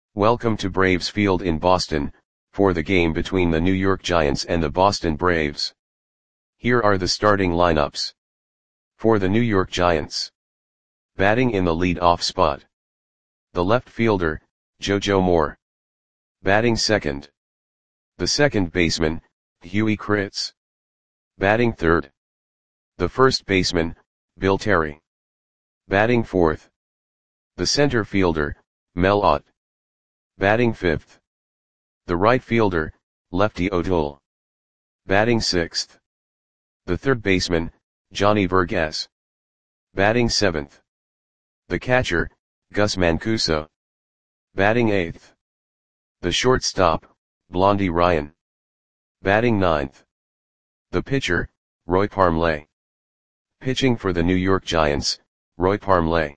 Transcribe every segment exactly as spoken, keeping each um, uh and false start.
Welcome to Braves Field in Boston, for the game between the New York Giants and the Boston Braves. Here are the starting lineups. For the New York Giants. Batting in the lead-off spot. The left fielder, JoJo Moore. Batting second. The second baseman, Huey Kritz. Batting third. The first baseman, Bill Terry. Batting fourth. The center fielder, Mel Ott. Batting fifth. The right fielder, Lefty O'Toole. Batting sixth. The third baseman, Johnny Vergas. Batting seventh. The catcher, Gus Mancuso. Batting eighth. The shortstop, Blondie Ryan. Batting ninth. The pitcher, Roy Parmley. Pitching for the New York Giants, Roy Parmley.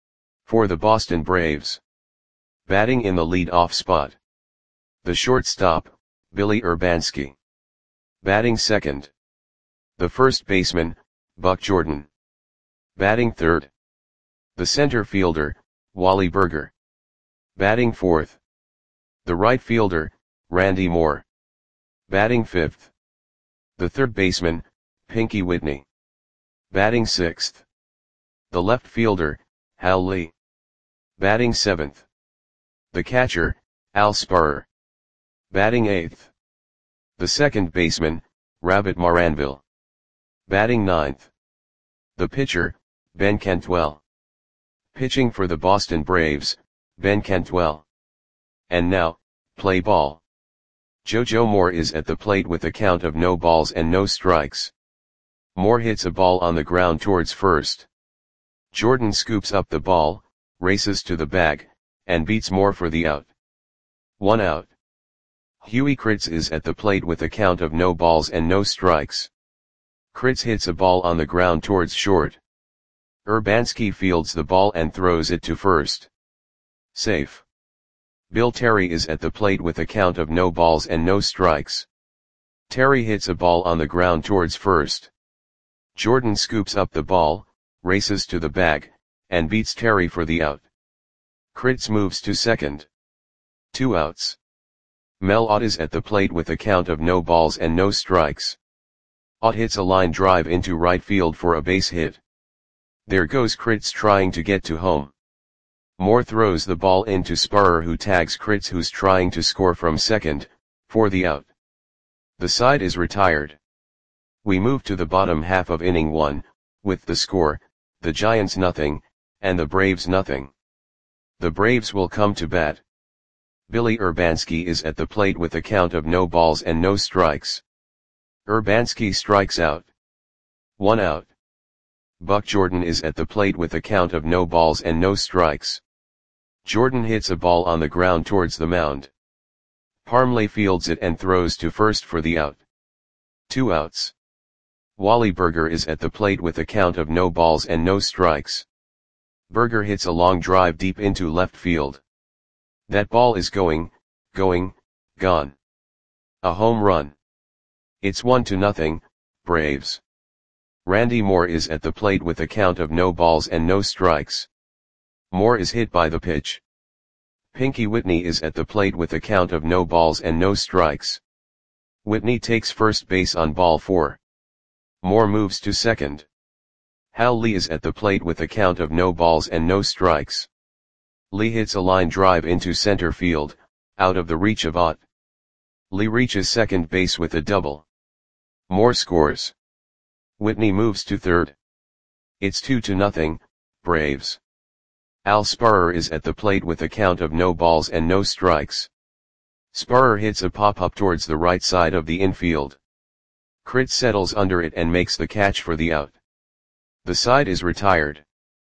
For the Boston Braves. Batting in the lead-off spot. The shortstop, Billy Urbanski. Batting second. The first baseman, Buck Jordan. Batting third. The center fielder, Wally Burger. Batting fourth. The right fielder, Randy Moore. Batting fifth. The third baseman, Pinky Whitney. Batting sixth. The left fielder, Hal Lee. Batting seventh. The catcher, Al Sparrer. Batting eighth. The second baseman, Rabbit Maranville. Batting ninth. The pitcher, Ben Cantwell. Pitching for the Boston Braves, Ben Cantwell. And now, play ball. JoJo Moore is at the plate with a count of no balls and no strikes. Moore hits a ball on the ground towards first. Jordan scoops up the ball, races to the bag, and beats Moore for the out. One out. Huey Kritz is at the plate with a count of no balls and no strikes. Kritz hits a ball on the ground towards short. Urbanski fields the ball and throws it to first. Safe. Bill Terry is at the plate with a count of no balls and no strikes. Terry hits a ball on the ground towards first. Jordan scoops up the ball, races to the bag, and beats Terry for the out. Kritz moves to second. Two outs. Mel Ott is at the plate with a count of no balls and no strikes. Ott hits a line drive into right field for a base hit. There goes Kritz trying to get to home. Moore throws the ball into Sparrer, who tags Kritz, who's trying to score from second, for the out. The side is retired. We move to the bottom half of inning one, with the score, the Giants nothing, and the Braves nothing. The Braves will come to bat. Billy Urbanski is at the plate with a count of no balls and no strikes. Urbanski strikes out. One out. Buck Jordan is at the plate with a count of no balls and no strikes. Jordan hits a ball on the ground towards the mound. Parmley fields it and throws to first for the out. Two outs. Wally Burger is at the plate with a count of no balls and no strikes. Burger hits a long drive deep into left field. That ball is going, going, gone. A home run. It's one to nothing, Braves. Randy Moore is at the plate with a count of no balls and no strikes. Moore is hit by the pitch. Pinky Whitney is at the plate with a count of no balls and no strikes. Whitney takes first base on ball four. Moore moves to second. Hal Lee is at the plate with a count of no balls and no strikes. Lee hits a line drive into center field, out of the reach of Ott. Lee reaches second base with a double. Moore scores. Whitney moves to third. It's two to nothing, Braves. Al Sparrer is at the plate with a count of no balls and no strikes. Sparrer hits a pop-up towards the right side of the infield. Kritz settles under it and makes the catch for the out. The side is retired.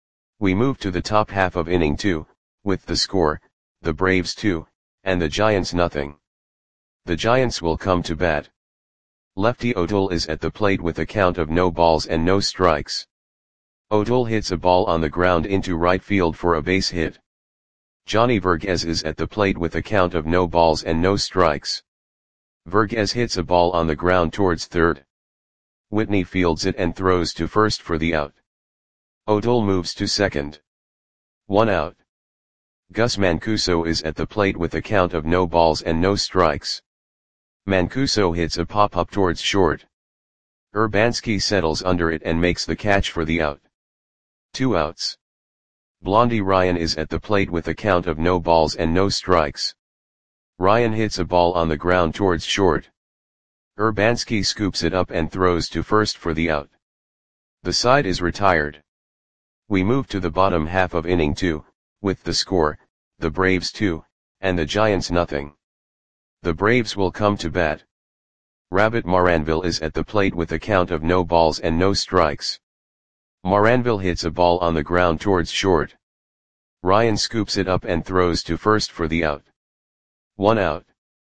We move to the top half of inning two, with the score, the Braves two, and the Giants nothing. The Giants will come to bat. Lefty O'Toole is at the plate with a count of no balls and no strikes. O'Toole hits a ball on the ground into right field for a base hit. Johnny Vergas is at the plate with a count of no balls and no strikes. Vergas hits a ball on the ground towards third. Whitney fields it and throws to first for the out. O'Toole moves to second. One out. Gus Mancuso is at the plate with a count of no balls and no strikes. Mancuso hits a pop-up towards short. Urbanski settles under it and makes the catch for the out. Two outs. Blondie Ryan is at the plate with a count of no balls and no strikes. Ryan hits a ball on the ground towards short. Urbanski scoops it up and throws to first for the out. The side is retired. We move to the bottom half of inning two, with the score, the Braves two, and the Giants nothing. The Braves will come to bat. Rabbit Maranville is at the plate with a count of no balls and no strikes. Maranville hits a ball on the ground towards short. Ryan scoops it up and throws to first for the out. One out.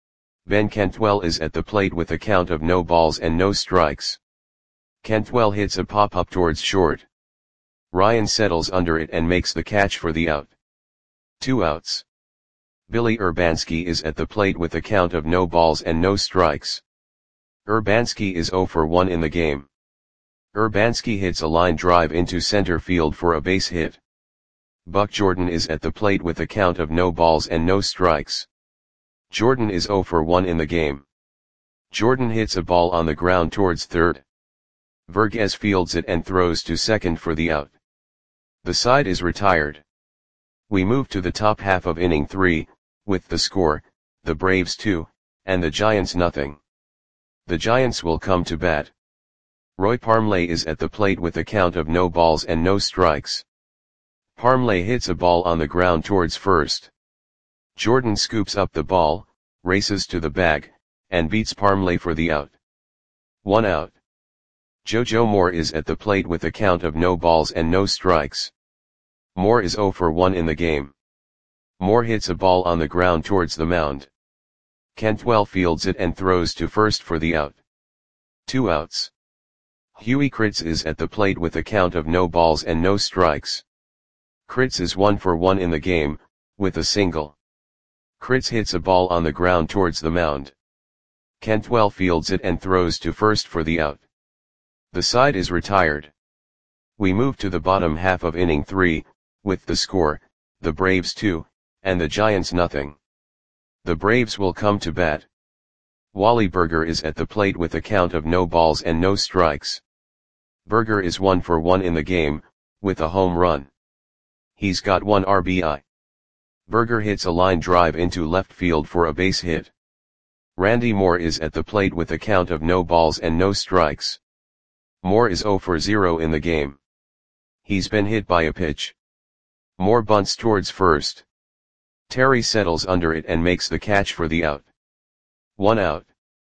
Ben Cantwell is at the plate with a count of no balls and no strikes. Cantwell hits a pop-up towards short. Ryan settles under it and makes the catch for the out. Two outs. Billy Urbanski is at the plate with a count of no balls and no strikes. Urbanski is zero for one in the game. Urbanski hits a line drive into center field for a base hit. Buck Jordan is at the plate with a count of no balls and no strikes. Jordan is zero for one in the game. Jordan hits a ball on the ground towards third. Vergez fields it and throws to second for the out. The side is retired. We move to the top half of inning three, with the score, the Braves two, and the Giants nothing. The Giants will come to bat. Roy Parmley is at the plate with a count of no balls and no strikes. Parmley hits a ball on the ground towards first. Jordan scoops up the ball, races to the bag, and beats Parmley for the out. One out. Jojo Moore is at the plate with a count of no balls and no strikes. Moore is zero for one in the game. Moore hits a ball on the ground towards the mound. Cantwell fields it and throws to first for the out. Two outs. Huey Kritz is at the plate with a count of no balls and no strikes. Kritz is one for one in the game, with a single. Kritz hits a ball on the ground towards the mound. Cantwell fields it and throws to first for the out. The side is retired. We move to the bottom half of inning three, with the score, the Braves two, and the Giants nothing. The Braves will come to bat. Wally Berger is at the plate with a count of no balls and no strikes. Berger is one for one in the game, with a home run. He's got one R B I. Berger hits a line drive into left field for a base hit. Randy Moore is at the plate with a count of no balls and no strikes. Moore is zero for zero in the game. He's been hit by a pitch. Moore bunts towards first. Terry settles under it and makes the catch for the out. One out.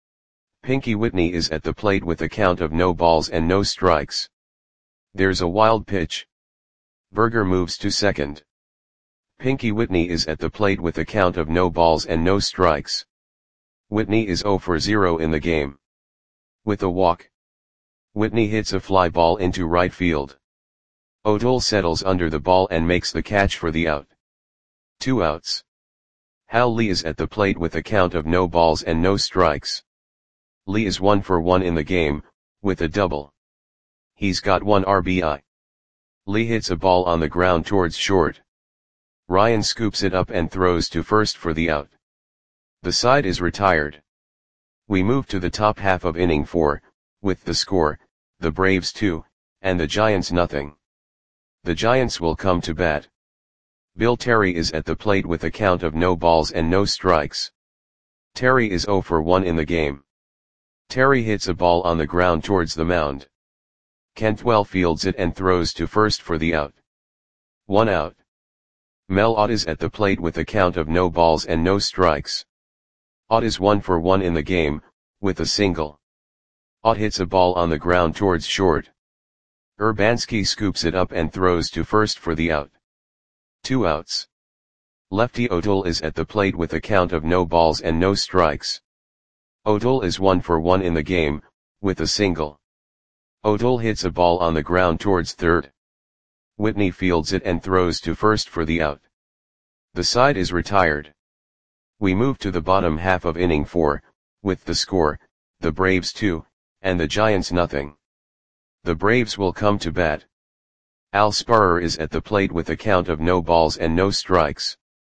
Pinky Whitney is at the plate with a count of no balls and no strikes. There's a wild pitch. Berger moves to second. Pinky Whitney is at the plate with a count of no balls and no strikes. Whitney is zero for zero in the game. With a walk. Whitney hits a fly ball into right field. O'Toole settles under the ball and makes the catch for the out. Two outs. Hal Lee is at the plate with a count of no balls and no strikes. Lee is one for one in the game, with a double. He's got one R B I. Lee hits a ball on the ground towards short. Ryan scoops it up and throws to first for the out. The side is retired. We move to the top half of inning four, with the score, the Braves two, and the Giants nothing. The Giants will come to bat. Bill Terry is at the plate with a count of no balls and no strikes. Terry is zero for one in the game. Terry hits a ball on the ground towards the mound. Cantwell fields it and throws to first for the out. One out. Mel Ott is at the plate with a count of no balls and no strikes. Ott is one for one in the game, with a single. Ott hits a ball on the ground towards short. Urbanski scoops it up and throws to first for the out. Two outs. Lefty O'Toole is at the plate with a count of no balls and no strikes. O'Toole is one for one in the game, with a single. O'Toole hits a ball on the ground towards third. Whitney fields it and throws to first for the out. The side is retired. We move to the bottom half of inning four, with the score, the Braves two, and the Giants nothing. The Braves will come to bat. Al Sparrer is at the plate with a count of no balls and no strikes.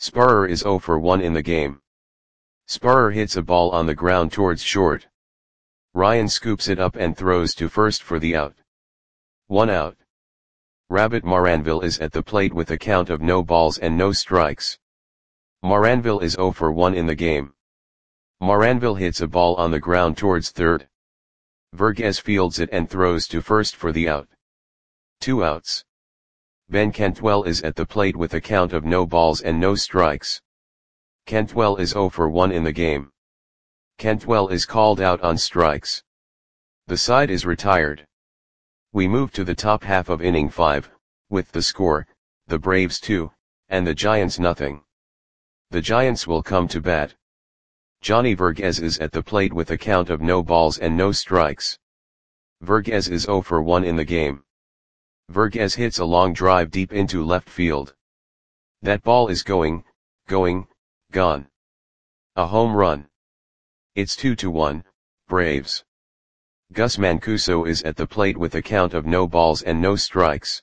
Sparrer is zero for one in the game. Sparrer hits a ball on the ground towards short. Ryan scoops it up and throws to first for the out. One out. Rabbit Maranville is at the plate with a count of no balls and no strikes. Maranville is zero for one in the game. Maranville hits a ball on the ground towards third. Vergez fields it and throws to first for the out. Two outs. Ben Cantwell is at the plate with a count of no balls and no strikes. Cantwell is zero for one in the game. Cantwell is called out on strikes. The side is retired. We move to the top half of inning five, with the score, the Braves two, and the Giants nothing. The Giants will come to bat. Johnny Vergez is at the plate with a count of no balls and no strikes. Vergez is zero for one in the game. Vergez hits a long drive deep into left field. That ball is going, going, gone. A home run. It's two to one, Braves. Gus Mancuso is at the plate with a count of no balls and no strikes.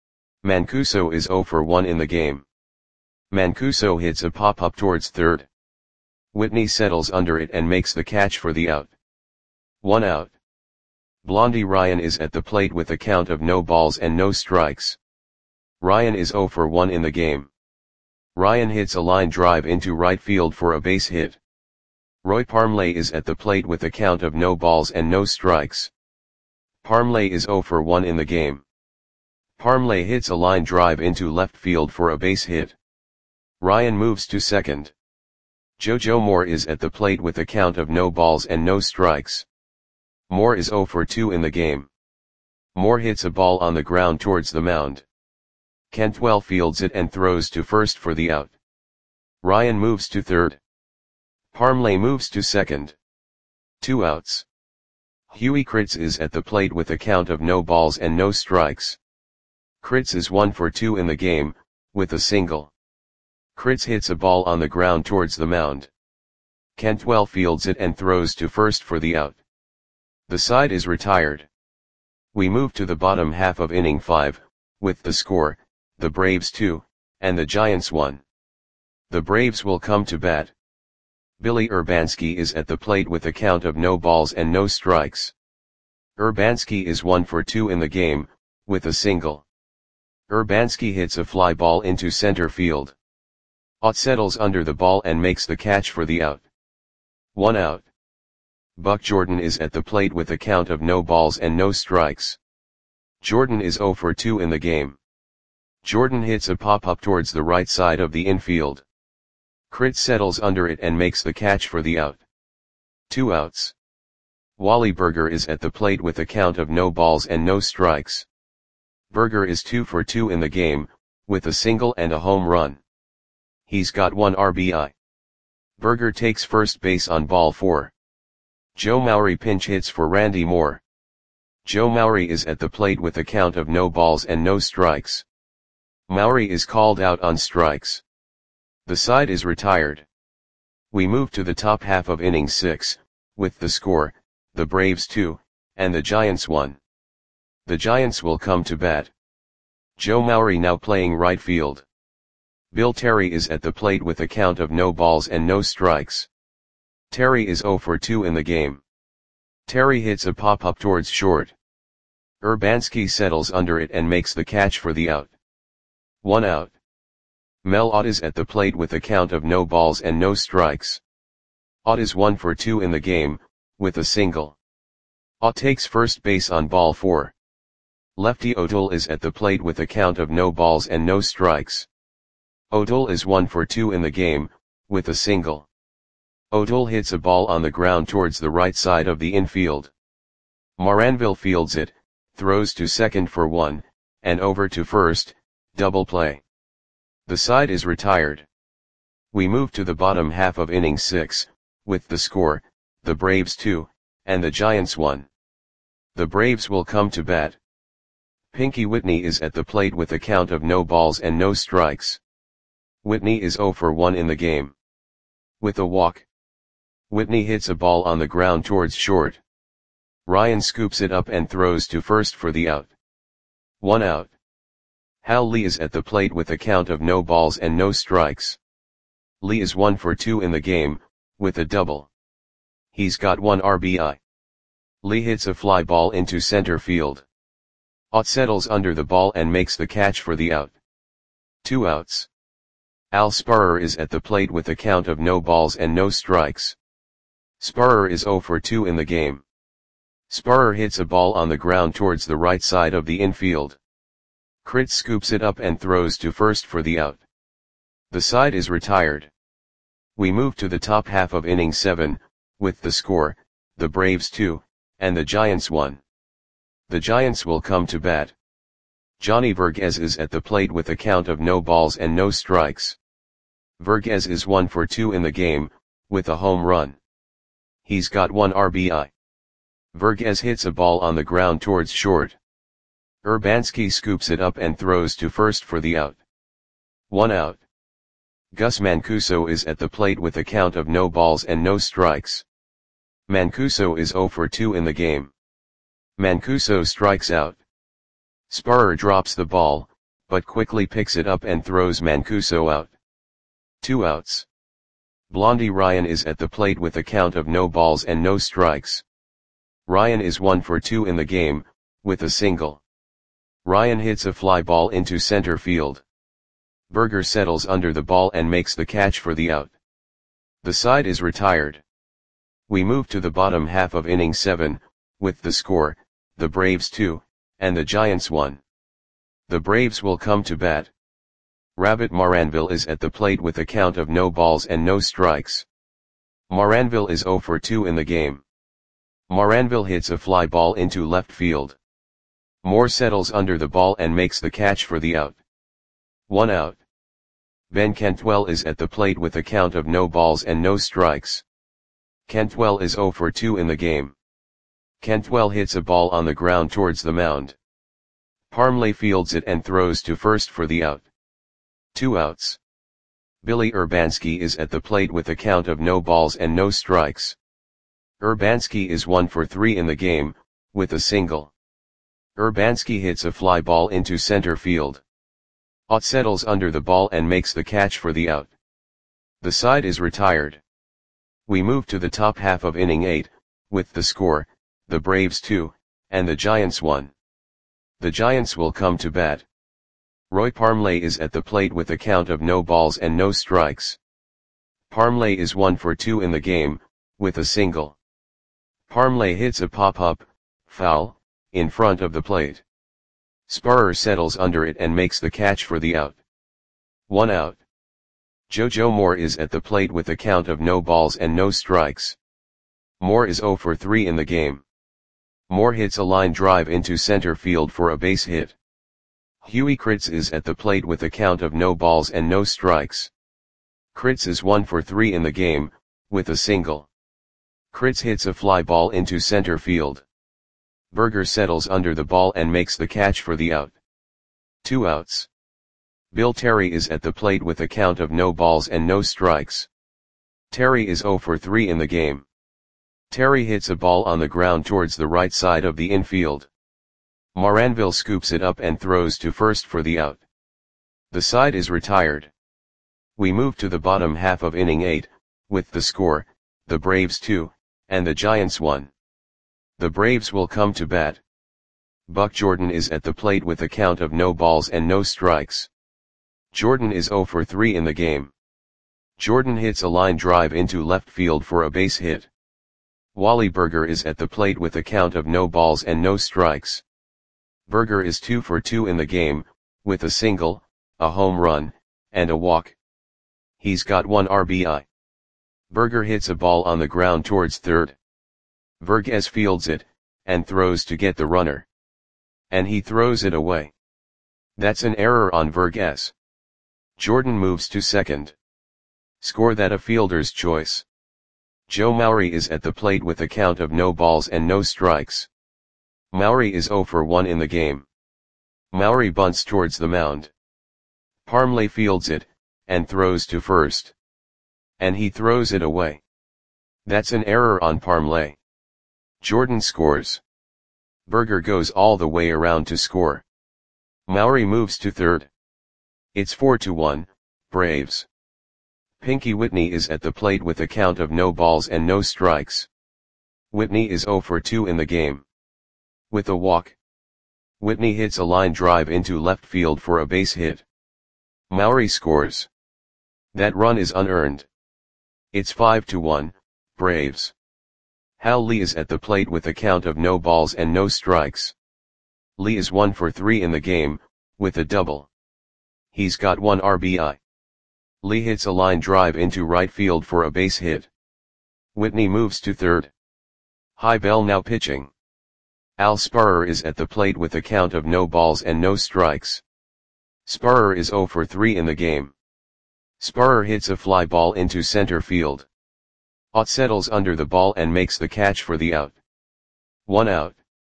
Mancuso is zero for one in the game. Mancuso hits a pop-up towards third. Whitney settles under it and makes the catch for the out. One out. Blondie Ryan is at the plate with a count of no balls and no strikes. Ryan is zero for one in the game. Ryan hits a line drive into right field for a base hit. Roy Parmley is at the plate with a count of no balls and no strikes. Parmley is zero for one in the game. Parmley hits a line drive into left field for a base hit. Ryan moves to second. JoJo Moore is at the plate with a count of no balls and no strikes. Moore is zero for two in the game. Moore hits a ball on the ground towards the mound. Cantwell fields it and throws to first for the out. Ryan moves to third. Parmley moves to second. Two outs. Huey Kritz is at the plate with a count of no balls and no strikes. Kritz is one for two in the game, with a single. Kritz hits a ball on the ground towards the mound. Cantwell fields it and throws to first for the out. The side is retired. We move to the bottom half of inning five, with the score, the Braves two, and the Giants one. The Braves will come to bat. Billy Urbanski is at the plate with a count of no balls and no strikes. Urbanski is one for two in the game, with a single. Urbanski hits a fly ball into center field. Ott settles under the ball and makes the catch for the out. One out. Buck Jordan is at the plate with a count of no balls and no strikes. Jordan is zero for two in the game. Jordan hits a pop-up towards the right side of the infield. Kritz settles under it and makes the catch for the out. Two outs. Wally Berger is at the plate with a count of no balls and no strikes. Berger is two for two in the game, with a single and a home run. He's got one R B I. Berger takes first base on ball four. Joe Maury pinch hits for Randy Moore. Joe Maury is at the plate with a count of no balls and no strikes. Maury is called out on strikes. The side is retired. We move to the top half of inning six, with the score, the Braves two, and the Giants one. The Giants will come to bat. Joe Maury now playing right field. Bill Terry is at the plate with a count of no balls and no strikes. Terry is zero for two in the game. Terry hits a pop-up towards short. Urbanski settles under it and makes the catch for the out. One out. Mel Ott is at the plate with a count of no balls and no strikes. Ott is one for two in the game, with a single. Ott takes first base on ball four. Lefty O'Toole is at the plate with a count of no balls and no strikes. O'Toole is one for two in the game, with a single. O'Toole hits a ball on the ground towards the right side of the infield. Maranville fields it, throws to second for one, and over to first, double play. The side is retired. We move to the bottom half of inning six, with the score, the Braves two, and the Giants one. The Braves will come to bat. Pinky Whitney is at the plate with a count of no balls and no strikes. Whitney is zero for one in the game. With a walk. Whitney hits a ball on the ground towards short. Ryan scoops it up and throws to first for the out. One out. Hal Lee is at the plate with a count of no balls and no strikes. Lee is one for two in the game, with a double. He's got one R B I. Lee hits a fly ball into center field. Ott settles under the ball and makes the catch for the out. Two outs. Al Sparrer is at the plate with a count of no balls and no strikes. Sparrer is zero for two in the game. Sparrer hits a ball on the ground towards the right side of the infield. Kritz scoops it up and throws to first for the out. The side is retired. We move to the top half of inning seven, with the score, the Braves two, and the Giants one. The Giants will come to bat. Johnny Verghese is at the plate with a count of no balls and no strikes. Verghese is one for two in the game, with a home run. He's got one R B I. Verghese hits a ball on the ground towards short. Urbanski scoops it up and throws to first for the out. One out. Gus Mancuso is at the plate with a count of no balls and no strikes. Mancuso is zero for two in the game. Mancuso strikes out. Sparrer drops the ball, but quickly picks it up and throws Mancuso out. Two outs. Blondie Ryan is at the plate with a count of no balls and no strikes. Ryan is one for two in the game, with a single. Ryan hits a fly ball into center field. Berger settles under the ball and makes the catch for the out. The side is retired. We move to the bottom half of inning seven, with the score, the Braves two, and the Giants one. The Braves will come to bat. Rabbit Maranville is at the plate with a count of no balls and no strikes. Maranville is zero for two in the game. Maranville hits a fly ball into left field. Moore settles under the ball and makes the catch for the out. One out. Ben Cantwell is at the plate with a count of no balls and no strikes. Cantwell is zero for two in the game. Cantwell hits a ball on the ground towards the mound. Parmley fields it and throws to first for the out. Two outs. Billy Urbanski is at the plate with a count of no balls and no strikes. Urbanski is one for three in the game, with a single. Urbanski hits a fly ball into center field. Ott settles under the ball and makes the catch for the out. The side is retired. We move to the top half of inning eight, with the score, the Braves two, and the Giants one. The Giants will come to bat. Roy Parmley is at the plate with a count of no balls and no strikes. Parmley is one for two in the game, with a single. Parmley hits a pop-up, foul, in front of the plate. Sparrer settles under it and makes the catch for the out. One out. Jojo Moore is at the plate with a count of no balls and no strikes. Moore is zero for three in the game. Moore hits a line drive into center field for a base hit. Huey Kritz is at the plate with a count of no balls and no strikes. Kritz is one for three in the game, with a single. Kritz hits a fly ball into center field. Berger settles under the ball and makes the catch for the out. Two outs. Bill Terry is at the plate with a count of no balls and no strikes. Terry is zero for three in the game. Terry hits a ball on the ground towards the right side of the infield. Maranville scoops it up and throws to first for the out. The side is retired. We move to the bottom half of inning eight, with the score, the Braves two, and the Giants one. The Braves will come to bat. Buck Jordan is at the plate with a count of no balls and no strikes. Jordan is zero for three in the game. Jordan hits a line drive into left field for a base hit. Wally Berger is at the plate with a count of no balls and no strikes. Berger is two for two in the game, with a single, a home run, and a walk. He's got one R B I. Berger hits a ball on the ground towards third. Verghese fields it, and throws to get the runner. And he throws it away. That's an error on Verghese. Jordan moves to second. Score that a fielder's choice. Joe Maury is at the plate with a count of no balls and no strikes. Maury is zero for one in the game. Maury bunts towards the mound. Parmley fields it, and throws to first. And he throws it away. That's an error on Parmley. Jordan scores. Berger goes all the way around to score. Maury moves to third. It's four to one, Braves. Pinky Whitney is at the plate with a count of no balls and no strikes. Whitney is zero for two in the game. With a walk, Whitney hits a line drive into left field for a base hit. Mowrey scores. That run is unearned. It's five to one, Braves. Hal Lee is at the plate with a count of no balls and no strikes. Lee is one for three in the game, with a double. He's got one R B I. Lee hits a line drive into right field for a base hit. Whitney moves to third. High Bell now pitching. Al Sparrer is at the plate with a count of no balls and no strikes. Sparrer is zero for three in the game. Sparrer hits a fly ball into center field. Ott settles under the ball and makes the catch for the out. One out.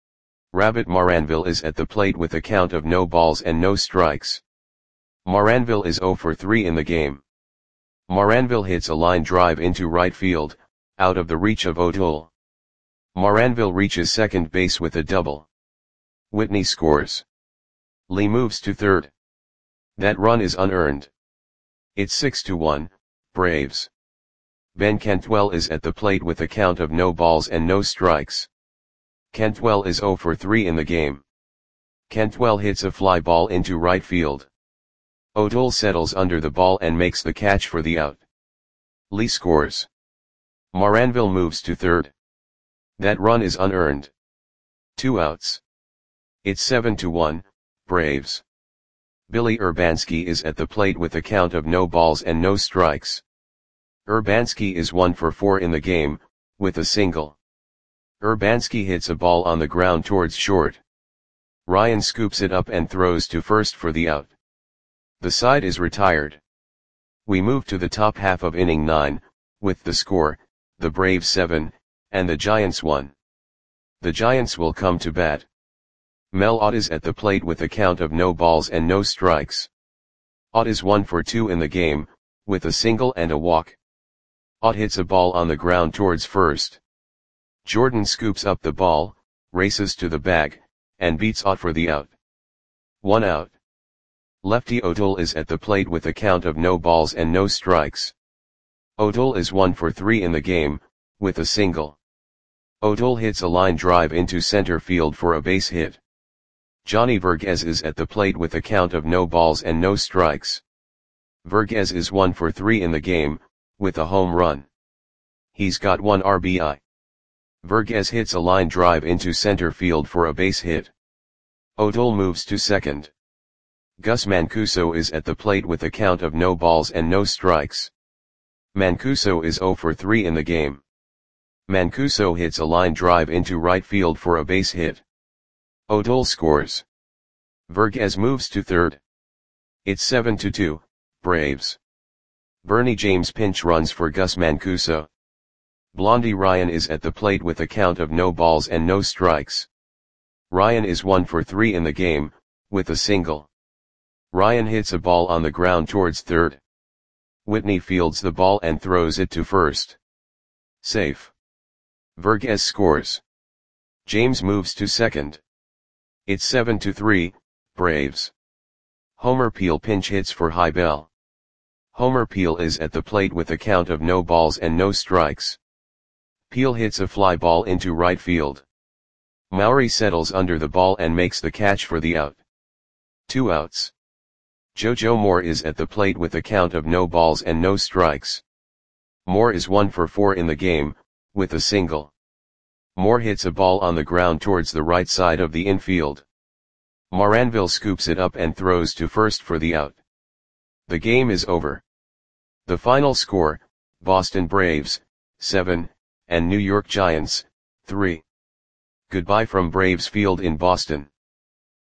Rabbit Maranville is at the plate with a count of no balls and no strikes. Maranville is zero for three in the game. Maranville hits a line drive into right field, out of the reach of O'Toole. Maranville reaches second base with a double. Whitney scores. Lee moves to third. That run is unearned. It's six to one, Braves. Ben Cantwell is at the plate with a count of no balls and no strikes. Cantwell is zero for three in the game. Cantwell hits a fly ball into right field. O'Toole settles under the ball and makes the catch for the out. Lee scores. Maranville moves to third. That run is unearned. Two outs. It's seven to one, Braves. Billy Urbanski is at the plate with a count of no balls and no strikes. Urbanski is one for four in the game, with a single. Urbanski hits a ball on the ground towards short. Ryan scoops it up and throws to first for the out. The side is retired. We move to the top half of inning nine, with the score, the Braves seven, and the Giants one. The Giants will come to bat. Mel Ott is at the plate with a count of no balls and no strikes. Ott is one for two in the game, with a single and a walk. Ott hits a ball on the ground towards first. Jordan scoops up the ball, races to the bag, and beats Ott for the out. One out. Lefty O'Toole is at the plate with a count of no balls and no strikes. O'Toole is one for three in the game, with a single. O'Toole hits a line drive into center field for a base hit. Johnny Verghese is at the plate with a count of no balls and no strikes. Verghese is one for three in the game, with a home run. He's got one R B I. Verghese hits a line drive into center field for a base hit. O'Toole moves to second. Gus Mancuso is at the plate with a count of no balls and no strikes. Mancuso is zero for three in the game. Mancuso hits a line drive into right field for a base hit. O'Toole scores. Verghese moves to third. It's seven to two, Braves. Bernie James pinch runs for Gus Mancuso. Blondie Ryan is at the plate with a count of no balls and no strikes. Ryan is one for three in the game, with a single. Ryan hits a ball on the ground towards third. Whitney fields the ball and throws it to first. Safe. Verghese scores. James moves to second. It's seven to three, Braves. Homer Peel pinch hits for High Bell. Homer Peel is at the plate with a count of no balls and no strikes. Peel hits a fly ball into right field. Mowrey settles under the ball and makes the catch for the out. Two outs. JoJo Moore is at the plate with a count of no balls and no strikes. Moore is one for four in the game, with a single. Moore hits a ball on the ground towards the right side of the infield. Maranville scoops it up and throws to first for the out. The game is over. The final score, Boston Braves, seven, and New York Giants, three. Goodbye from Braves Field in Boston.